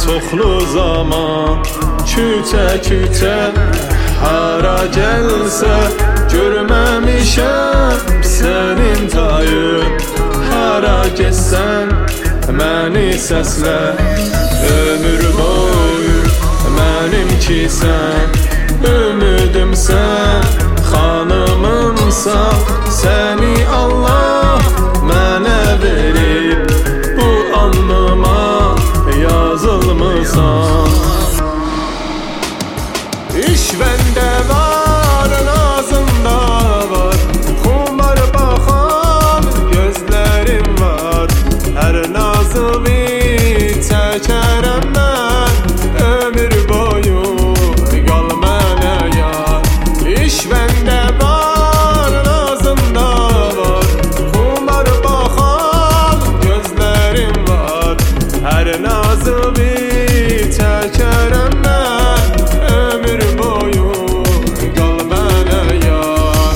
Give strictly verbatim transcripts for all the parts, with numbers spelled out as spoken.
çoxlu zaman küçə-küçə hara gəlsə görməmişəm sənin tayın. Hara getsən məni səslə, ömür boyu mənimkisən. Ümidimsən, xanımımsan, səni Allah mənə verib, bu alnıma yazılmısan. İşvəndə var, nazında var, xumar baxan gözlərim var. Hər nazımı çəkərəm mən, ömür boyu qal mənə yar. İşvəndə var, nazında var, xumar baxan gözlərim var. Hər nazımı çəkərəm mən, ömür boyu qal mənə yar.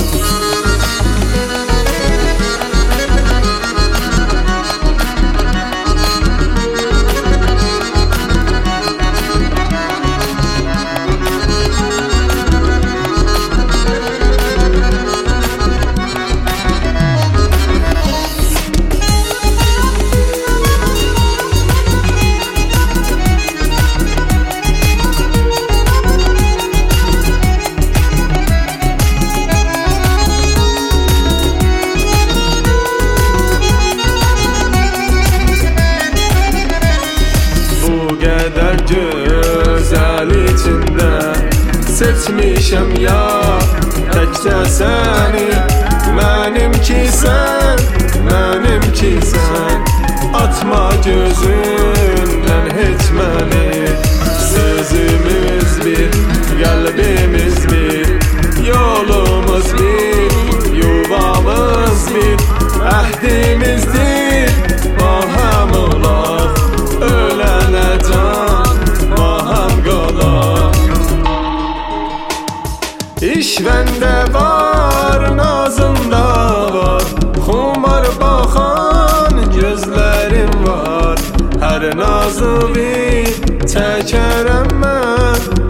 Qədər gözəl içində seçmişəm ya təkcə səni. Mənimkisən, mənimkisən, atma gözündən heç məni. Sözümüz bir, qəlbimiz bir, yolumuz bir, yuvamız bir, əhdimizdir, maham olaq, ölənə can maham qalaq. İşvəndə var, nazında var, xumar baxan gözlərim var. Hər nazımı çəkərəm mən,